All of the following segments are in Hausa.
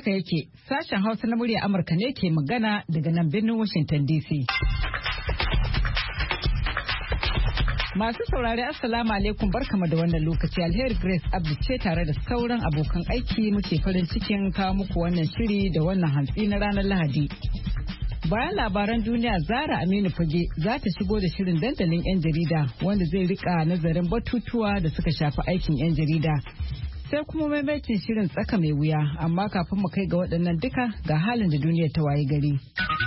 haka yake, sashen Hausa na murya Amurka ne ke magana daga nan birnin Washington DC. Masu saurari Assalamu alaikum, barkamu da wannan lokaci. Alheri Grace Abdi ce tare da sauran abokan aiki muke farin cikin kawo muku wannan shiri da wannan hantsi na ranar Lahadi. Bayan labaran duniya, Zara Aminu Fage za ta shigo da shirin dandalin 'yan jarida wanda zai rika nazarin batutuwa da suka shafi aikin 'yan jarida. Sai kuma maimaitin shirin tsaka mai wuya, amma kafin mu kai ga waɗannan duka ga halin da duniyar ta waye gari.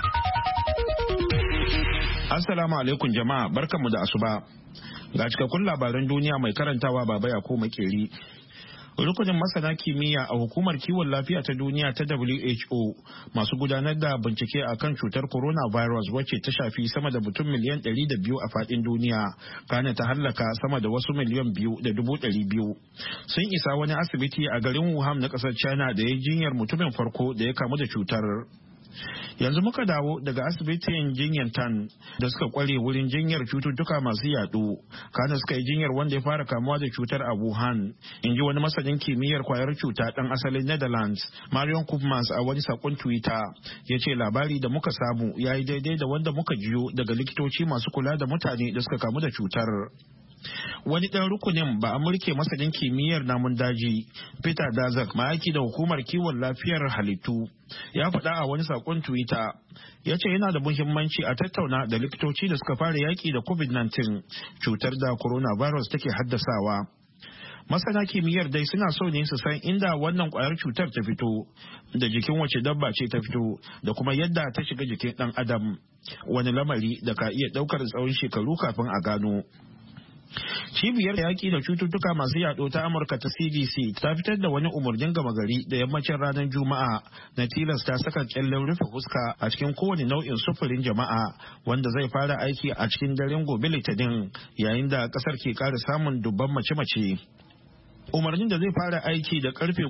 Assalamu alaikum jama'a, barkanmu da asuba. Ga cikakkun labaran duniya mai karantawa Baba Yakubu Makeri. Rukunin masana kimiyya a hukumar kiwon lafiya ta duniya ta WHO masu gudanar da bincike a kan cutar coronavirus wacce ta shafi sama da mutum miliyan 200 a fadin duniya, kana ta hallaka sama da wasu miliyan 2.200 sun isa wani asibiti a garin Wuhan na kasar China da ya jinyar mutumin farko da ya kamu da cutar. Yanzu muka dawo daga asibitin jinyar Tan da suka kware wurin jinyar cututtuka masu yaɗo, kana suka yi jinyar wanda ya fara kamuwa da cutar a Wuhan, in ji wani masanin kimiyyar kwayar cuta ɗan asalin Netherlands, Marion Koopmans, a wani sakon Twitter. Ya ce labari da muka samu ya yi daidai da wanda muka jiyo daga likitoci masu kula da mutane da suka kamu da cutar. Wani ɗan rukunin ba Amurke masanin kimiyyar namun daji Peter Daszak, ma'aiki da hukumar kiwon lafiyar halittu, ya faɗa a wani saƙon Twitter. Ya ce yana da muhimmanci a tattauna da likitoci da suka fara yaƙi da COVID-19, cutar da coronavirus take haddasawa. Masana kimiyyar dai suna so ne su san inda wannan ƙwayar cutar ta fito, da jikin wace dabba ce ta fito, da kuma yadda ta shiga jikin ɗan adam, wani lamari da ka iya ɗaukar tsawon shekaru kafin a gano. Cibiyar yaƙi da cututtuka masu yaɗo ta Amurka ta CDC ta fitar da wani umarnin gama gari da yammacin ranar Juma'a na tilasta saka kyallen rufe fuska a cikin kowane nau'in sufurin jama'a, wanda zai fara aiki a cikin daren gobe Litinin, yayin da ƙasar ke ƙara samun dubban mace-mace. Umarnin da zai fara aiki da karfe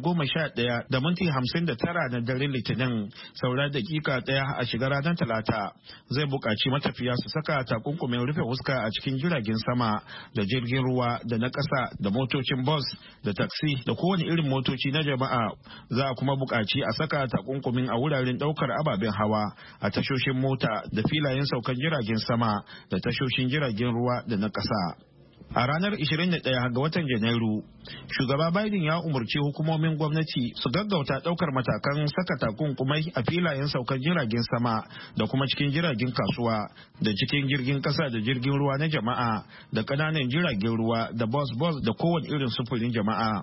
11:59 na daren Litinin, saura dakika ɗaya a shiga ranar Talata, zai buƙaci matafiya su saka takunkumin rufe fuska a cikin jiragen sama da jirgin ruwa da na ƙasa da motocin bus da taxi da kowane irin motoci na jama'a. Za a kuma buƙaci a saka takunkumin a wuraren ɗaukar ababen hawa, a tashoshin mota da filayen saukan jiragen sama da tashoshin jiragen ruwa da na ƙasa. A ranar 21 ga watan Janairu, shugaba Biden ya umarci hukumomin gwamnati su gaggauta daukar matakan saka takunkumai a filayen saukar jiragen sama da kuma cikin jiragen kasuwa da cikin jirgin kasa da jirgin ruwa na jama'a da kananan jiragen ruwa da bus da kowane irin sufurin jama'a.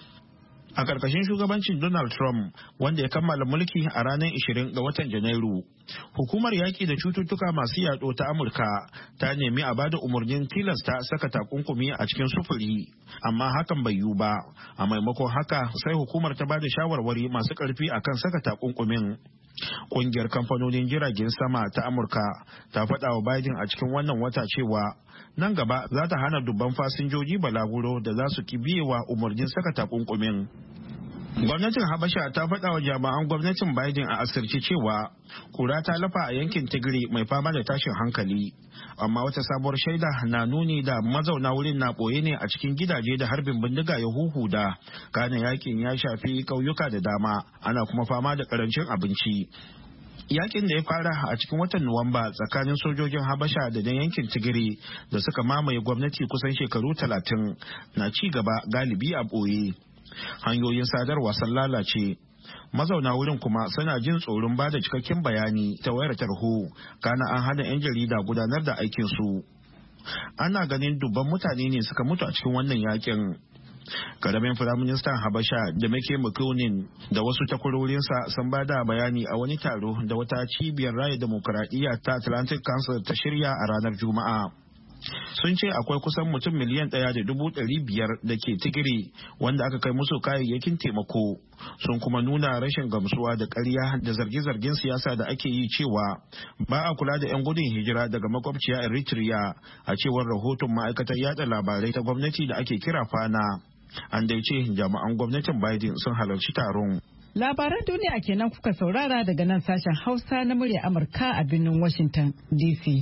A ƙarƙashin shugabancin Donald Trump, wanda ya kammala mulki a ranar 20 ga watan Janairu, hukumar yaƙi da cututtuka masu yaɗo ta Amurka ta nemi a bada umarnin tilasta saka takunkumi a cikin sufuri, amma hakan bai yiwu ba. A maimakon haka, sai hukumar ta bada shawarwari masu ƙarfi akan saka takunkumin. Ƙungiyar kamfanonin jiragen sama ta Amurka ta faɗa wa Biden a cikin wannan wata cewa nan gaba za ta hana dubban fasinjoji balaguro da za su ki biyewa umarnin saka takunkumin. Gwamnatin Habasha ta faɗa wa jami'an gwamnatin Biden a asirce cewa kura ta lafa a yankin Tigray mai fama da tashin hankali, amma wata sabuwar shaida na nuni da mazauna wurin na ɓoye ne a cikin gidaje da harbin bindiga ya huhuda, kana yakin ya shafi ƙauyuka da dama, ana kuma fama da ƙarancin abinci. Yakin da ya fara a cikin watan Nuwamba tsakanin sojojin Habasha da na yankin Tigray da suka mamaye gwamnati kusan shekaru 30 na ci gaba galibi a ɓoye. Hanyoyin sadarwa sun lalace. Mazauna wurin kuma suna jin tsoron bada cikakken bayani ta wayar tarho, kana an hana 'yan jarida gudanar da aikinsu. Ana ganin dubban mutane ne suka mutu a cikin wannan yakin. Karamin Firaministan Habasha da Mike Mukonin da wasu takwarorinsa sun bada bayani a wani taro da wata cibiyar raya demokuraɗiyya ta Atlantic Council ta shirya a ranar Juma'a. Sun ce akwai kusan mutum miliyan 1.500 da ke Tigray wanda aka kai musu kayayyakin taimako. Sun kuma nuna rashin gamsuwa da ƙarya da zarge-zargen siyasa da ake yi cewa ba a kula da 'yan gudun hijira daga makwabciya Eritrea, a cewar rahoton ma'aikatar yada labarai ta gwamnati da ake kira Fana. An dai ce jami'an gwamnatin Biden sun halarci taron. Labaran duniya kenan kuka saurara daga nan sashen Hausa na murya Amurka a birnin Washington DC.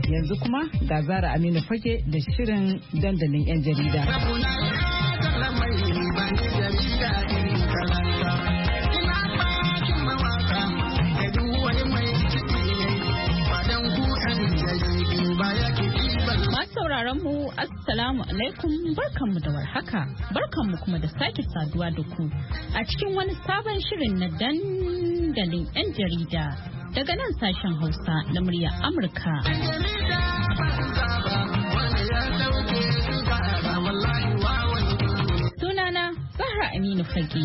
Yanzu kuma ga Zara Aminu Fage da shirin dandalin 'yan jarida. Mu assalamu alaikum, barkanmu da warhaka, barkanmu kuma da sake saduwa da ku a cikin wani sabon shirin na dandalin 'yan jarida daga nan sashen Hausa na muryar Amurka. Sunana Zahra Aminu Fage.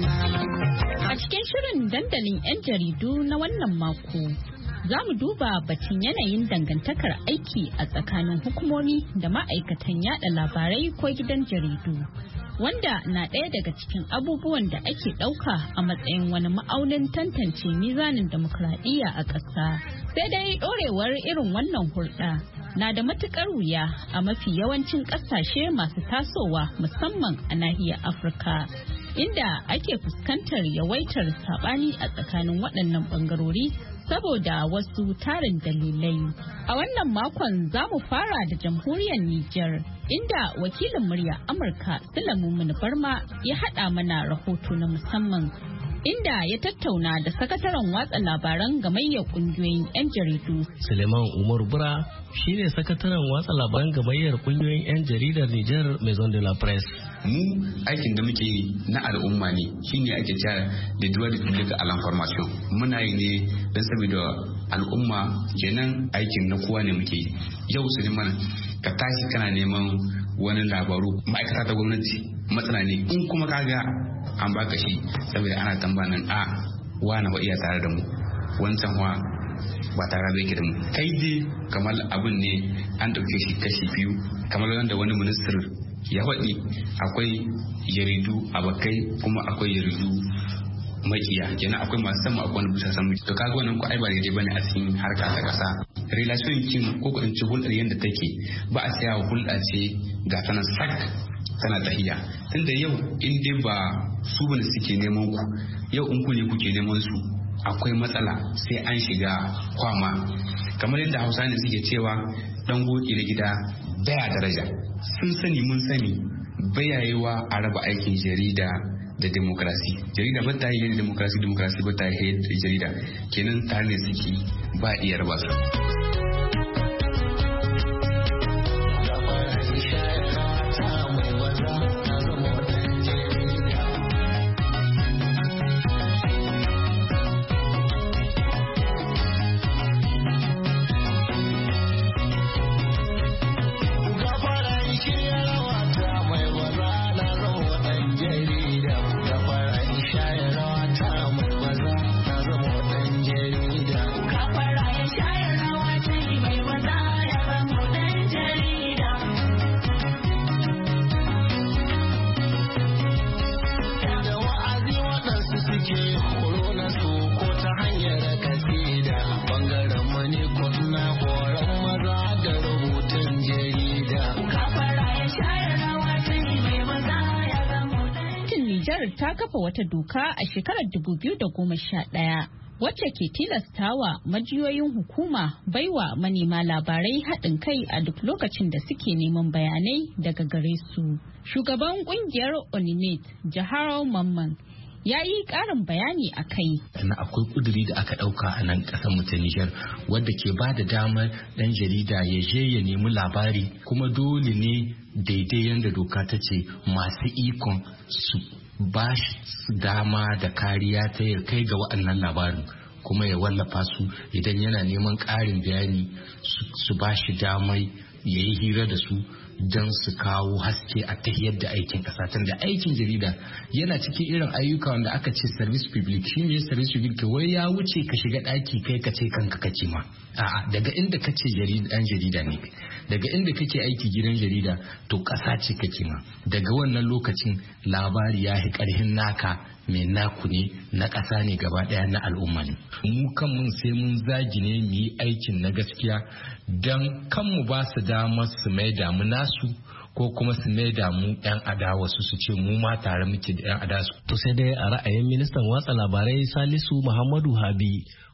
A cikin shirin dandalin 'yan jaridu na wannan mako, za mu duba batun yanayin dangantakar aiki a tsakanin hukumomi da ma'aikatan yada labarai ko gidan jaridu, wanda na ɗaya daga cikin abubuwan da ake ɗauka a matsayin wani ma'aunin tantance mizanin demokradiyya a ƙasa. Sai dai ɗorewar irin wannan hulɗa na da matuƙar wuya a mafi yawancin ƙasashe masu tasowa, musamman a nahiyar Afirka, inda ake fuskantar yawaitar saɓani a tsakanin waɗannan ɓangarori saboda wasu tarin dalilai. A wannan makon za mu fara da jamhuriyar Nijar, inda wakilin murya Amurka Sulaiman Barma ya haɗa mana rahoto na musamman, inda ya tattauna da sakataren watsa labaran gamayyar kungiyoyin 'yan jaridu. Suleiman Umar Bura shine sakataren watsa labaran gamayyar kungiyoyin 'yan jaridar Nijar Maison de la Presse. Mu aikin da muke yi na al'umma ne, shine ake cewa da droit de public à l'information. Muna yi ne don saboda al'umma, kenan aikin na kowa ne muke yi. Yau Suleiman, ka tashi kana neman wani labaru ma'aikata ta gwamnati matsala ne, in kuma kaga an baka shi saboda ana tambanin wani ba iya tare da mu, wancan wa ba tare da yake da mu. Kai dai kamar abin ne an ɗauke shi kashi biyu, kamar wanda wani ministir ya faɗi, akwai jaridu abokai kuma akwai jaridu makiya, kenan akwai masu sama akwai wani bisa samu. To kaga wannan ko ai ba daidai bane a cikin harka ta kasa. Relation kin ko ko in ci hulɗar yanda take, ba a tsaya hulɗa ce ga tana sak tana tahiya. Tunda yau in dai ba su bane suke neman ku, yau in ku ne kuke neman su, akwai matsala sai an shiga kwama. Kamar yadda Hausa ne suke cewa dan goki na gida baya daraja. Sun sani mun sani bayayewa a raba aikin jarida da demokrasi. Jarida ba ta yi da demokrasi, demokrasi ba ta yi da jarida. Kenan tare ne suke ba iya raba su. ta kafa wata doka a shekarar 2011 wacce ke tilastawa majiyoyin hukuma baiwa manema labarai haɗin kai a duk lokacin da suke neman bayanai daga gare su. Shugaban kungiyar Oninet, Jaharo Mamman, ya yi ƙarin bayani a kai. Akwai kuduri da aka ɗauka a nan ƙasar mu ta Nijar wadda ke ba da damar ɗan jarida ya je ya nemi labari, kuma dole ne daidai yadda doka ta ce masu ikon su ba shi dama da kariya ta ya kai ga waɗannan labarin, kuma ya wallafa su. Idan yana neman ƙarin bayani su ba shi damar ya yi hira da su don su kawo haske a tahiyar da aikin ƙasa. Tunda aikin jarida yana cikin irin ayyuka wanda aka ce service public. Shi ne service public, wai ya wuce ka shiga ɗaki kai ka ce kanka kake ma. A'a, daga inda ka ce ɗan jarida ne, daga inda kake aiki gidan jarida, to ƙasa ce kake ma. Daga wannan lokacin labari ya yi ƙarhin naka, mai naku ne, na ƙasa ne gaba ɗaya, na al'umma ne. Mu kanmu sai mun zagi ne mu yi aikin na gaskiya don kanmu ba su damar su mai damu nasu, ko kuma su mai damu yan adawa su ce mu ma tare muke da yan adawa. To sai dai a ra'ayin ministan watsa labarai Salisu Muhammadu Habi,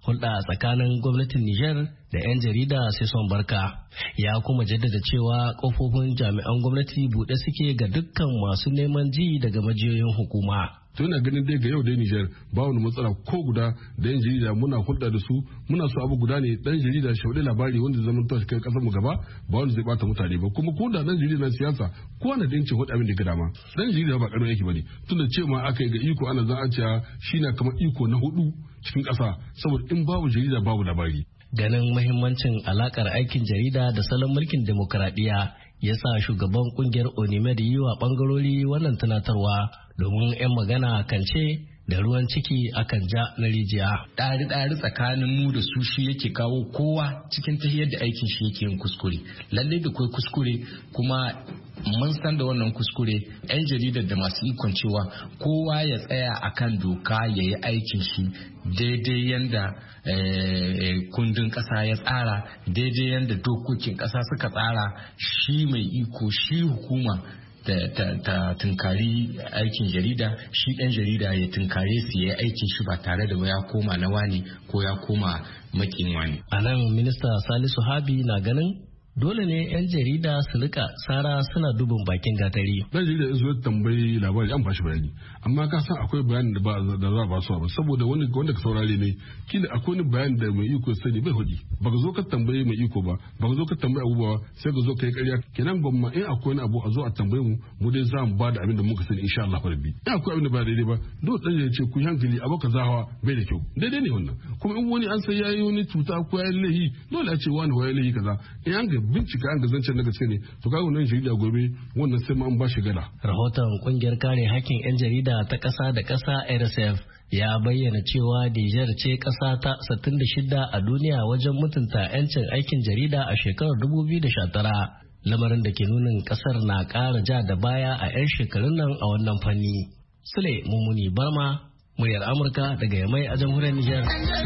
hulɗa tsakanin gwamnatin Nijar da 'yan jarida sai son barka. Ya kuma jaddada cewa kofofin jami'an gwamnati buɗe suke ga dukkan masu neman ji daga majiyoyin hukuma. To ina ganin dai ga yau dai Nijar ba wani matsala ko guda da 'yan jarida muna hulɗa da su, muna so abu guda ne, dan jarida shi wadai labari wanda zaman to kai kasar mu gaba ba wanda zai bata mutane ba, kuma ko da dan jarida na siyasa ko wanda din ce hudu abin da ga dama. Dan jarida ba karamin yake bane, tunda ce ma aka yi ga iko ana za a ce shi na kamar iko na hudu cikin ƙasa, saboda in babu jarida babu labari. Ganin muhimmancin alakar aikin jarida da salon mulkin demokradiyya ya sa shugaban kungiyar Onimed yi wa bangarori wannan tunatarwa, domin 'yan magana kan ce da ruwan ciki akan ja na rijiya. Ɗari tsakanin mu da su shi yake kawo kowa cikin tahiyar da aikin shi yake yin kuskure. Lallai da kai kuskure, kuma mun san da wannan kuskure 'yan jaridar da masu ikon cewa kowa ya tsaya akan doka ya yi aikin shi daidai yanda kundin ƙasa ya tsara, daidai yanda dokokin ƙasa suka tsara. Shi mai iko, shi hukuma ta tunkari aikin jarida, shi ɗan jarida ya tunkare su ya aikin shi ba tare da ya koma na wani ko ya koma makin wani. A nan minista Salisu Habi na ganin dole ne 'yan jarida su rika tsara suna dubin bakin gatari. Dan jarida in zo tambayi labari an bashi bayani, amma ka san akwai bayanin da za ba su ba, saboda wanda ka saurare ne kila akwai wani bayani da mai iko sani bai hudi, baka zo ka tambaye mai iko ba, baka zo ka tambaye abubuwa sai ka zo ka yi ƙarya. Kenan gwamma in akwai wani abu a zo a tambaye mu dai za mu ba da abin da muka sani insha Allah rabbi. In akwai abin da ba daidai ba dole dan jarida ce ku yi hankali abu ka zahawa bai da kyau, daidai ne wannan. Kuma in wani an sai yayi wani cuta ko yayi laihi dole a ce wani yayi laihi kaza, in an ga bincika an ga zancen na gaske ne to kaga wannan jarida gobe wannan sai ma an ba shi gada. Rahoton kungiyar kare hakkin 'yan jarida ta ƙasa da ƙasa RSF ya bayyana cewa Nijar ce ƙasa ta 66 a duniya wajen mutunta 'yancin aikin jarida a shekarar 2019, lamarin da ke nunin ƙasar na ƙara ja da baya a 'yan shekarun nan a wannan fanni. Sule Mummuni Barma, muryar Amurka daga Yamai a jamhuriyar Nijar.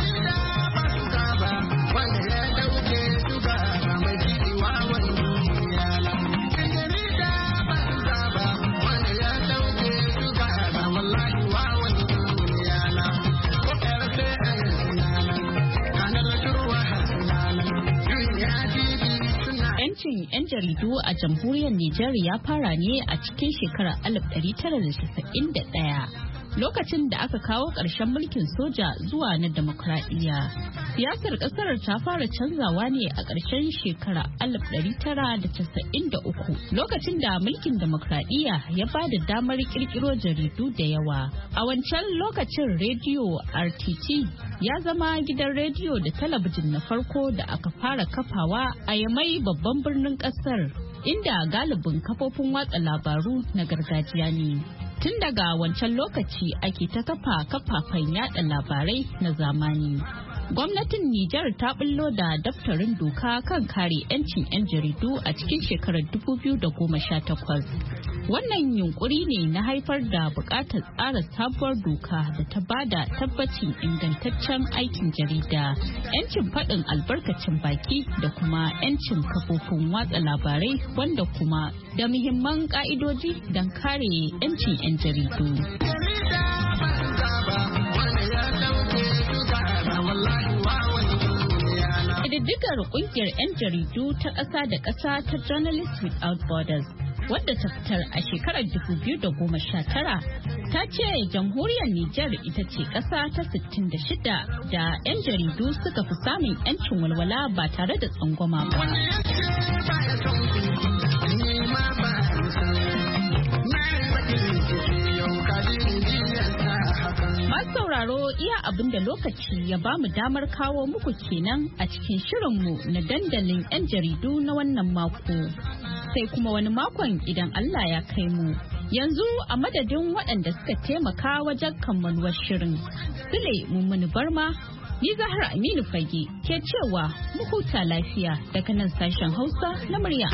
Yancin 'yan jaridu a jamhuriyar Nijar ya fara ne a cikin shekarar 1991. Lokacin da aka kawo ƙarshen mulkin soja zuwa na demokradiyya. Siyasar ƙasar ta fara canzawa ne a ƙarshen shekara 1993, lokacin da mulkin demokradiyya ya ba da damar ƙirƙiro jaridu da yawa. A wancan lokacin rediyo RTT ya zama gidan rediyo da talabijin na farko da aka fara kafawa a Yamai, babban birnin ƙasar, inda galibin kafofin watsa labaru na gargajiya ne. Tun daga wancan lokaci ake ta kafa kafafen yada labarai na zamani. Gwamnatin Nijar ta bullo da daftarin doka kan kare 'yancin 'yan jaridu a cikin shekarar 2018. Wannan yunkuri ne na haifar da buƙatar tsara sabuwar doka da ta bada tabbacin ingantaccen aikin jarida, 'yancin faɗin albarkacin baki da kuma 'yancin kafofin watsa labarai, wanda kuma da muhimman ƙa'idoji don kare 'yancin 'yan jaridu. Ƙididdigar ƙungiyar 'yan jaridu ta ƙasa da ƙasa ta Journalists Without Borders, wadda ta fitar a shekarar 2019, ta ce jamhuriyar Nijar ita ce ƙasa ta 66 da 'yan jaridu suka fi samun 'yancin walwala ba tare da tsangwama ba. Sauraro iya abin da lokaci ya ba mu damar kawo muku kenan a cikin shirinmu na dandalin 'yan jaridu na wannan mako. Sai kuma wani makon idan Allah ya kai mu. Yanzu a madadin waɗanda suka taimaka wajen kammaluwar shirin. Sule Mummuni Barma, ni Zahra Aminu Fage ke cewa mu huta lafiya daga nan sashen Hausa na murya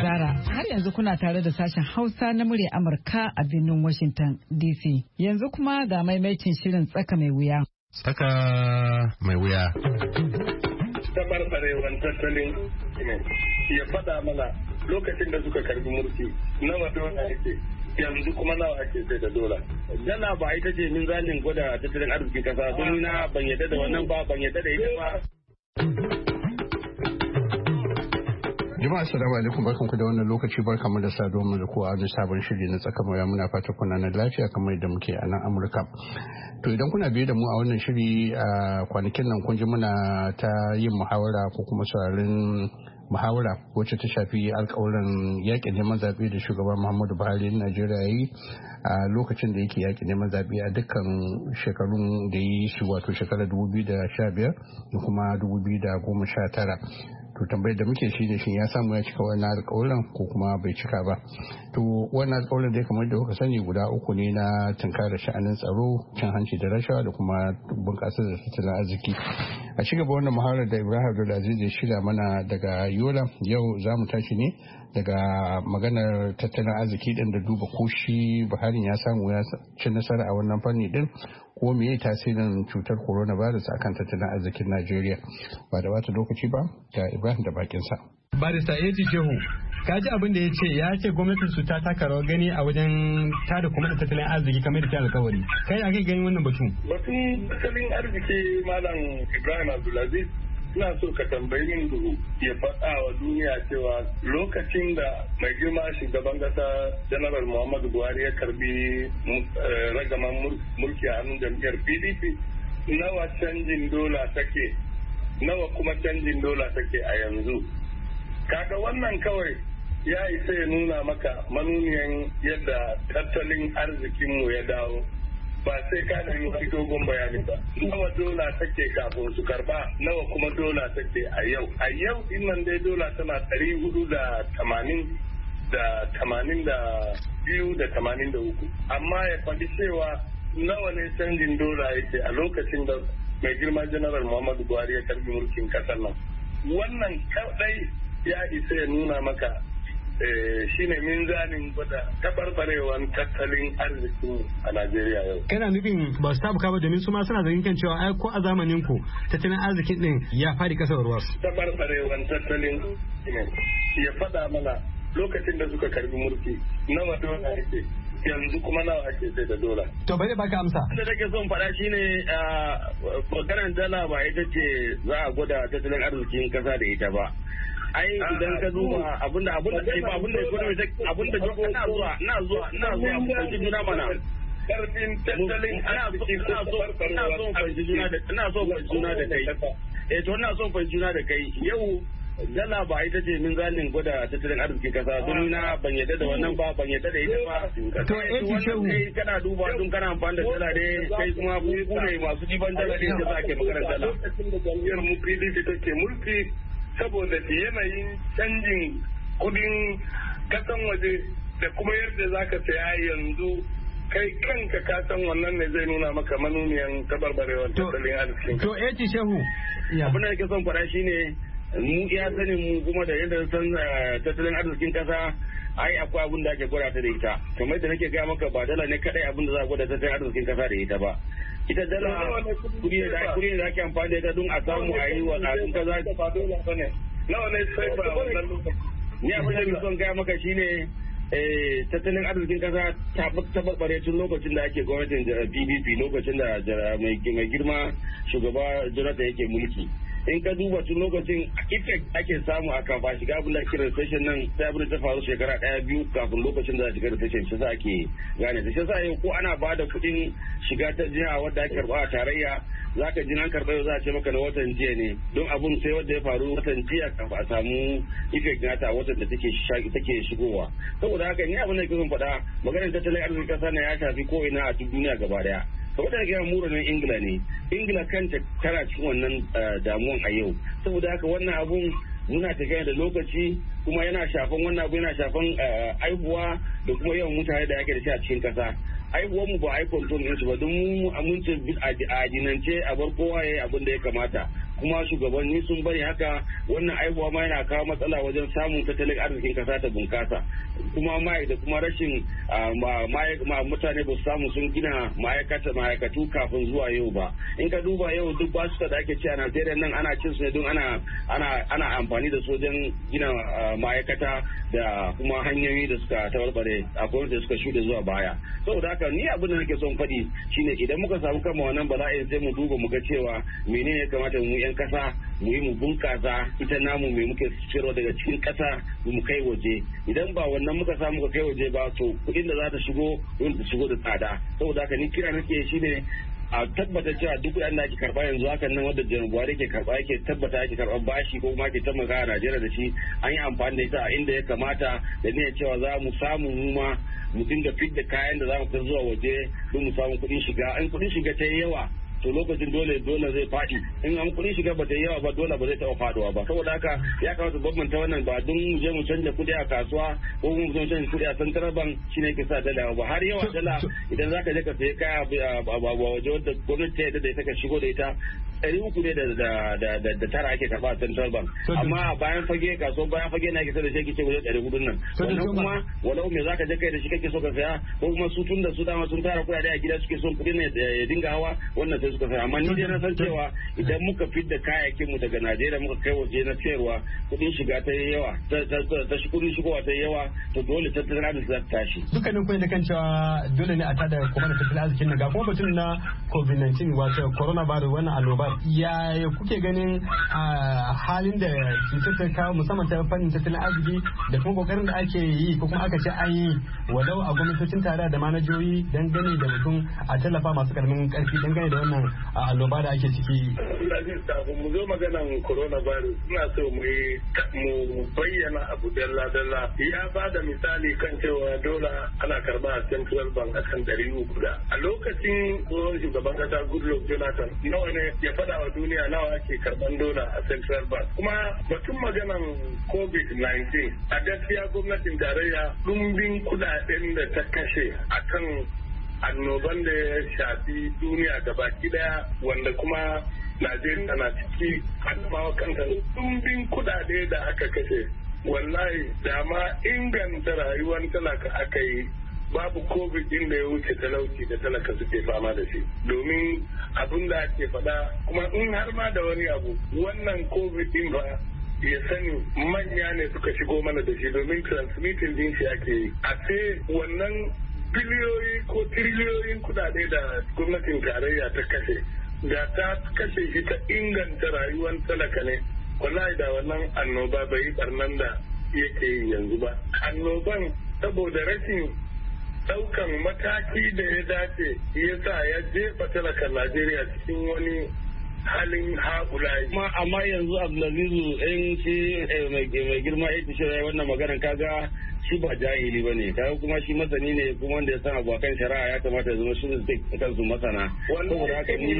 saurara, har yanzu kuna tare da sashen Hausa na murya Amurka a birnin Washington DC. Yanzu kuma ga maimaitin shirin tsaka mai wuya. Tsaka mai wuya. Tabarbarewan tattalin ya faɗa mana lokacin da suka karbi mulki nawa dola ake yanzu kuma nawa ake sai da dola. Dala ba ita ce min zalin gwada tattalin arzikin kasa don na ban yadda da wannan ba ban yadda da ita ba. Jama'a assalamu alaikum, barkanku da wannan lokaci, barkamu da saduwa mu da kowa wani sabon shiri na tsaka mai muna fata kuna na lafiya kamar yadda muke a nan Amurka. To idan kuna biye da mu a wannan shiri a kwanakin nan kun ji muna ta yin muhawara ko kuma sauraron muhawara wacce ta shafi alƙawuran yaƙin neman zaɓe da shugaban Muhammadu Buhari na Najeriya ya yi a lokacin da yake yaƙin neman zaɓe a dukkan shekarun da ya yi su, wato shekarar 2015 da kuma 2019. To tambayar da muke shi ne shin ya samu ya cika wannan alƙawarin ko kuma bai cika ba. To wannan alƙawarin dai kamar da kuka sani guda uku ne na tunkara sha'anin tsaro, cin hanci da rashawa da kuma bunƙasar da tattalin arziki. A ci gaba wannan muhawarar da Ibrahim Abdulaziz ya shirya mana daga Yola, yau za mu tashi ne daga maganar tattalin arziki din da duba ko shi Buhari ya samu ya ci nasara a wannan fanni din ko me tasirin cutar coronavirus akan tattalin arzikin Najeriya. Ba da wata lokaci ba ga Ibrahim da bakinsa. Barista Eti Shehu, ka ji abin da ya ce gwamnatin su ta taka rawar gani a wajen tada kuma da tattalin arziki kamar da ta alkawari. Kai a kai gani wannan batun? Batun tattalin arziki Malam Ibrahim Abdulaziz, ina so ka tambayi min duhu ya faɗa wa duniya cewa lokacin da mai girma shugaban ƙasa Janaral Muhammadu Buhari ya karbi ragaman mulki a hannun jam'iyyar PDP, nawa canjin dola take, nawa kuma canjin dola take a yanzu. Kaga wannan kawai ya isa ya nuna maka manuniyan yadda tattalin arzikinmu ya dawo. Ba sai ka nemi wani dogon bayani ba. Nawa dola take kafin su karba, nawa kuma dola take a yau. A yau nan dai dola tana 482 amma ya faɗi cewa nawa ne canjin dola yake a lokacin da mai girma Janaral Muhammadu Buhari ya karbi mulkin kasar nan. Wannan kaɗai ya isa ya nuna maka shine minzanin gwada tabarbarewan tattalin arzikin a Najeriya yau. Kana nufin ba su tabuka ba domin su ma suna zargin kan cewa ai ko a zamanin ku tattalin arzikin din ya fadi kasar ruwa. Tabarbarewan tattalin ya faɗa mana lokacin da suka karbi mulki nawa dola ake yanzu kuma nawa ake sai da dola. To bari baka amsa. Da nake son faɗa shine maganar dala ba ita ce za a gwada tattalin arzikin kasa da ita ba. Ai idan ka duba abinda ina zuwa fahimci juna mana. Karfin tattalin arziki ina so fahimci juna da kai. To ina so fahimci juna da kai yau dala ba ita ce min zalin gwada tattalin arzikin kasa don na ban yadda da wannan ba ban yadda da ita ba. To wannan kai kana duba don kana amfani da dala ne kai kuma ku ne masu diban dala ne da ake magana dala. Lokacin da jam'iyyar mu PDP take mulki saboda yanayin canjin kudin kasan waje da kuma yadda zaka saya yanzu kai kanka ka san wannan ne zai nuna maka manuniyan tabarbarewar tattalin arzikin. To Eti Shehu, abin da nake son fara shine mu iya sanin mu kuma da yadda san tattalin arzikin kasa ai akwai abin da ake gwada ta da ita kamar da nake gaya maka ba dala ne kadai abin da za a gwada tattalin arzikin kasa da ita ba. Ita dala kudi da ake amfani da ita don a samu a yi wa ƙasun kaza ba dole ba ne. Nawa ne sai ba wannan lokaci. Ni abin da son gaya maka shine tattalin arzikin kasa ta barbare tun lokacin da ake gwamnatin PDP lokacin da mai girma shugaba Jonathan yake mulki. In ka duba tun lokacin effect ake samu a kafa shiga abin da kira recession nan sai abin da ta faru shekara 1-2 kafin lokacin da shiga recession shi za ake gane ta shi yasa yau ko ana bada kuɗin shiga ta jiha wadda ake karɓa a tarayya zaka ji an karɓa yau za a ce maka na watan jiya ne don abun sai wanda ya faru watan jiya kafin a samu effect nata watan da take shigowa saboda haka ni abin da ke son faɗa maganar tattalin arzikin ƙasa ne ya shafi ko ina a duk duniya gaba daya. Saboda gina muranin Ingila ne, Ingila kanta tana cikin wannan damuwan a yau. Saboda haka wannan abun muna tafiya da lokaci kuma yana shafan wannan abu yana shafan aihuwa da kuma yawan mutane da ake da shi a cikin kasa. Aihuwar mu ba ai control ɗinsu ba don mu amince a adinance a bar kowa ya yi abin da ya kamata. kuma shugabanni sun bari haka. Wannan aibuwa ma yana kawo matsala wajen samun tattalin arzikin kasa ta bunkasa, kuma da kuma rashin mutane ba su samu sun gina ma'aikatu kafin zuwa yau ba. In ka duba yau duk basu da ake ci a Najeriya nan ana cin su ne don ana amfani da su wajen gina ma'aikata da kuma hanyoyi da suka tabarbare a gwamnati da suka shuɗe zuwa baya. Saboda haka ni abin da nake son faɗi shine idan muka samu kama wannan bala'in sai mu duba mu ga cewa menene ya kamata mu 'yan kasa mu yi mu bunkasa ita namu mai muke fitarwa daga cikin kasa mu kai waje. Idan ba wannan muka samu ka kai waje ba to kuɗin da za ta shigo da tsada. Saboda haka ni kira nake shine a tabbatar cewa duk kuɗin da ake karɓa yanzu hakan nan wanda Janar Buhari ke karɓa yake tabbata ake karɓar bashi ko kuma ke taimaka a Najeriya da shi an yi amfani da ita a inda ya kamata da niyyar cewa za mu samu mu ma mu dinga fidda kayan da za mu kai zuwa waje don mu samu kuɗin shiga. In kuɗin shiga ta yi yawa to lokacin dole zai faɗi, in an kuɗin shiga ba ta yi yawa ba dole ba zai taɓa faɗuwa ba. Saboda haka ya kamata gwamnati wannan ba don mu je mu canja kuɗi a kasuwa ko mu canja kuɗi a Central Bank shine ke sa dala ba, har yawa dala idan zaka je ka sayi kaya a waje wanda gwamnati ta yadda da ita ka shigo da ita 300 ne da tara ake karɓa a Central Bank, amma bayan fage kasuwan bayan fage na ake sai da shi ce wajen 400 nan. Wannan kuma walau me zaka je kai da shi kake so ka saya ko kuma su tun da su dama sun tara kuɗaɗe a gida suke son kuɗi ne ya dinga hawa wannan suka sai. Amma ni dai na san cewa idan muka fidda kayayyakin mu daga Najeriya muka kai waje na sayarwa kudin shiga ta yi yawa ta shi kudin shigowa ta yi yawa to dole tattalin arziki za ta tashi. Dukkanin kun da kan cewa dole ne a tada kuma da tattalin arzikin nan ga kuma batun na COVID-19 wato coronavirus wannan annobar ya kuke ganin halin da cutar ta kawo musamman ta fannin tattalin arziki da kuma kokarin da ake yi ko kuma aka ce an yi walau a gwamnatocin tarayya da manajoyi dangane da mutum a tallafa masu karamin karfi dangane da wannan annoba da ake ciki. Kafin mu zo maganan coronavirus ina so mu bayyana abu dalla-dalla. Ya ba da misali kan cewa dola ana karba a Central Bank a kan 300. A lokacin tsohon shugaban kasa Goodluck Jonathan nawa ne ya faɗa wa duniya nawa ake karban dola a Central Bank. Kuma batun maganan COVID-19 a gaskiya gwamnatin tarayya ɗumbin kuɗaɗen da ta kashe akan annoban da ya shafi duniya da baki daya wanda kuma Najeriya na ciki adamawa kanta dumbin kudade da aka kashe wallahi da ma inganta rayuwar talaka aka yi babu covid din da ya wuce talauci da talaka suke fama da shi domin abin da ake faɗa kuma in har ma da wani abu wannan covid din ba ya sani manya ne suka shigo mana da shi domin transmitting din shi ake yi a sai wannan biliyoyi ko tiriliyoyin kudade da gwamnatin tarayya ta kashe da ta kashe shi ta inganta rayuwar talaka ne wallahi da wannan annoba bai yi barnan da yake yi yanzu ba. Annoban saboda rashin daukan mataki da ya dace yasa ya jefa talakan Najeriya cikin wani halin haƙulayi. Amma yanzu Abdulazizu in shi mai girma ya fi shirya wannan maganar kaga shi ba jahili ba ne kaga kuma shi masani ne kuma wanda ya san abokan shari'a ya kamata ya zama shi ne kansu masana. Saboda haka ni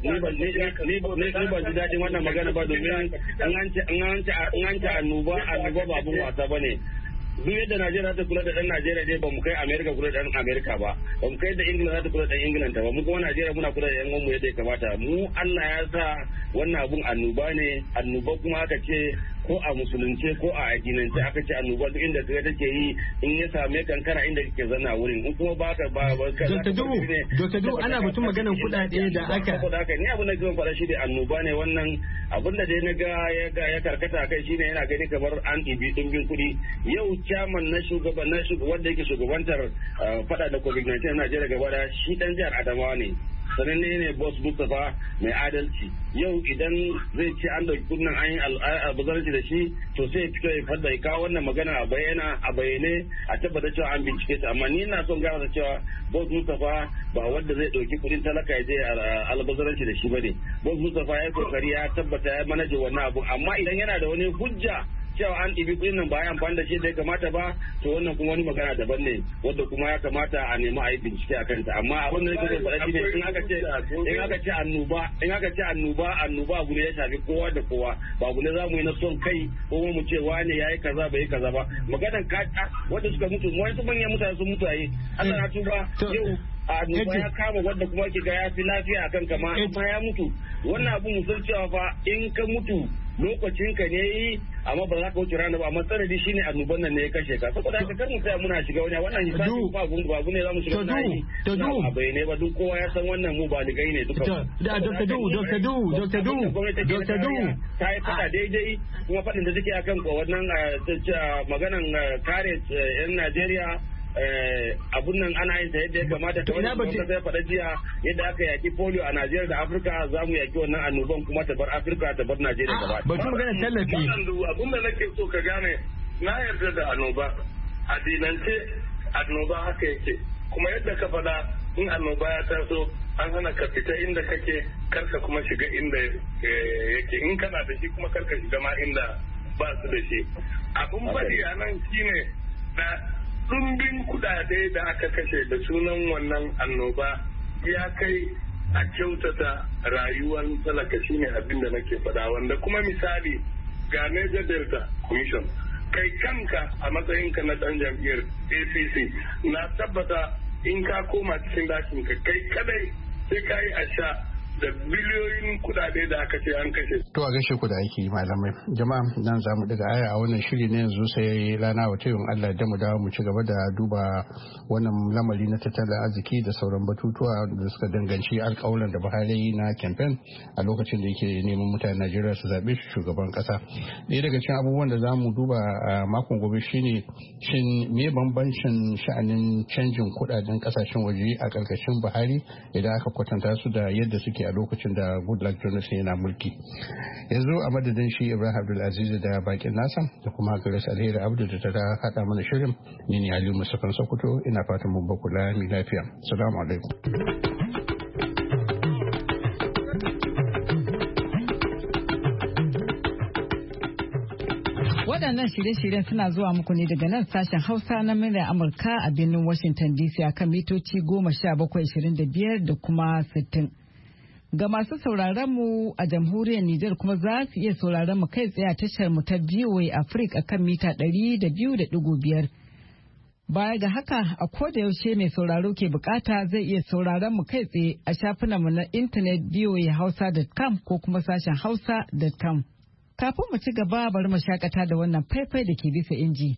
ba ji daɗin wannan magana ba domin an ci annoba ba abin wasa ba ne. Duk yadda Najeriya ta kula da ɗan Najeriya dai ba mu kai Amerika kula da ɗan Amerika ba mu kai da Ingila za ta kula da ɗan Ingilanta ba mu kuma Najeriya muna kula da ƴan uwanmu yadda ya kamata mu Allah ya sa wannan abun annoba ne annoba kuma aka ce ko a musulunce ko a addinance aka ce annoba duk inda kai take yi in ya same kankana inda kake zanna wurin in kuma baka ba ka Dr. Du ana mutum maganan kuɗaɗe da aka saboda haka ni abin da zan faɗa shi da annoba ne wannan abin da dai na ga ya karkata kai shine yana gani kamar an ɗibi ɗumbin kuɗi yau chairman na shugaban wanda yake shugabantar faɗa da COVID-19 a Najeriya gaba da shi dan jihar Adamawa ne sananne ne boss Mustapha mai adalci yau idan zai ce an dauki kudin an yi albazarci da shi to sai fito ya fadda ya kawo wannan magana a bayyane a tabbatar cewa an bincike ta amma ni na son gane cewa boss Mustapha ba wanda zai dauki kudin talaka ya je albazarci da shi bane boss Mustapha ya kokari ya tabbata ya manaje wannan abu amma idan yana da wani hujja cewa an ɗibi kuɗin nan ba ya amfani da shi da ya kamata ba to wannan kuma wani magana daban ne wanda kuma ya kamata a nemi a yi bincike a kanta amma abin da nake faɗa shi ne in aka ce annoba abu ne ya shafi kowa da kowa ba abu ne za mu yi na son kai ko mu ce wane yayi kaza bai yi kaza ba maganan ka wanda suka mutu wani manyan mutane sun mutu a yi Allah na tuba yau annoba ya kama wanda kuma ke ga ya fi lafiya akan kama amma ya mutu wannan abu mu san cewa fa in ka mutu lokacin ka ne yi amma ba za ka wuce rana ba amma sanadi shine annoban nan ne ya kashe ka saboda haka kar mu tsaya muna shiga wani wannan hisabi ba ne za mu shiga na yi a bayyane ba duk kowa ya san wannan mu ba ligai ne duka Dr. Du ta yi fada daidai kuma fadin da take akan wannan maganan kare yan Najeriya abun nan ana yin ta yadda ya kamata ta wani kuma sai faɗa jiya yadda aka yaki polio a Najeriya da Afirka za mu yaki wannan annoban kuma ta bar Afirka ta bar Najeriya gaba. Batun magana tallafi. Abun da nake so ka gane na yarda da annoba a dinance annoba haka yake kuma yadda ka faɗa in annoba ya taso an hana ka fita inda kake karka kuma shiga inda yake in kana da shi kuma karka shiga ma inda ba su da shi. Abun faɗi a nan shine na ɗumbin kudade da aka kashe da sunan wannan annoba ya kai a kyautata rayuwar talaka shine abin da nake faɗa wanda kuma misali ga Niger Delta Commission kai kanka a matsayinka na ɗan jam'iyyar APC na tabbata in ka koma cikin dakin ka kai kadai sai ka yi asha da biliyoyin kudade da aka ce an kashe. To a gaishe ku da aiki malamai. Jama'a nan za mu daga aya a wannan shiri na yanzu sai rana wata yin Allah da mu dawo mu ci gaba da duba wannan lamari na tattalin arziki da sauran batutuwa da suka danganci alƙawuran da Buhari na campaign a lokacin da yake neman mutanen Najeriya su zaɓe shi shugaban ƙasa. Ɗaya daga cikin abubuwan da za mu duba a makon gobe shine shin me bambancin sha'anin canjin kuɗaɗen ƙasashen waje a ƙarƙashin Buhari idan aka kwatanta su da yadda suke a lokacin da Goodluck Jonathan yana mulki. Yanzu a madadin shi Ibrahim Abdulaziz da bakin nasa da kuma Grace Alheri Abdu da ta haɗa mana shirin ni ne Aliyu Mustafa Sokoto ina fatan mun ba kula mi lafiya. Assalamu alaikum. Waɗannan shirye-shiryen suna zuwa muku ne daga nan sashen Hausa na muryar Amurka a birnin Washington DC akan mitoci 1725 da kuma 60. Ga masu sauraron mu a jamhuriyar Nijar kuma za su iya sauraron mu kai tsaye a tashar mu ta VOA Africa kan mita 200.5. Baya ga haka a koda yaushe mai sauraro ke bukata zai iya sauraron mu kai tsaye a shafinan mu na intanet voahausa.com ko kuma sashen hausa.com. Kafin mu ci gaba bari mu shakata da wannan faifai da ke bisa inji.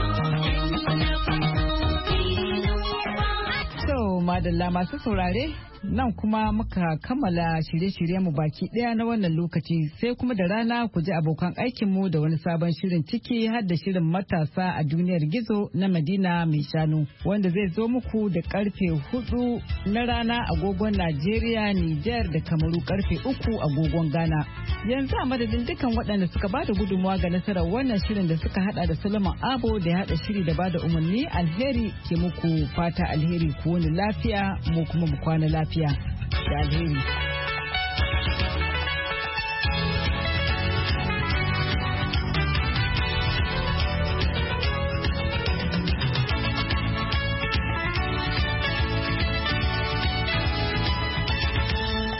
Madalla masu saurare nan kuma muka kammala shirye-shiryen mu baki daya na wannan lokaci sai kuma da rana ku ji abokan aikin mu da wani sabon shirin ciki har da shirin matasa a duniyar gizo na Madina mai shanu wanda zai zo muku da karfe 4 na rana agogon Najeriya, Niger da Kamaru karfe 3 agogon Ghana. Yanzu a madadin dukan waɗanda suka bada gudunmawa ga nasarar wannan shirin da suka hada da Solomon Abo da ya hada shiri da bada umarni, alheri ke muku fata alheri ku wani lafiya mu kuma mu kwana lafiya da alheri.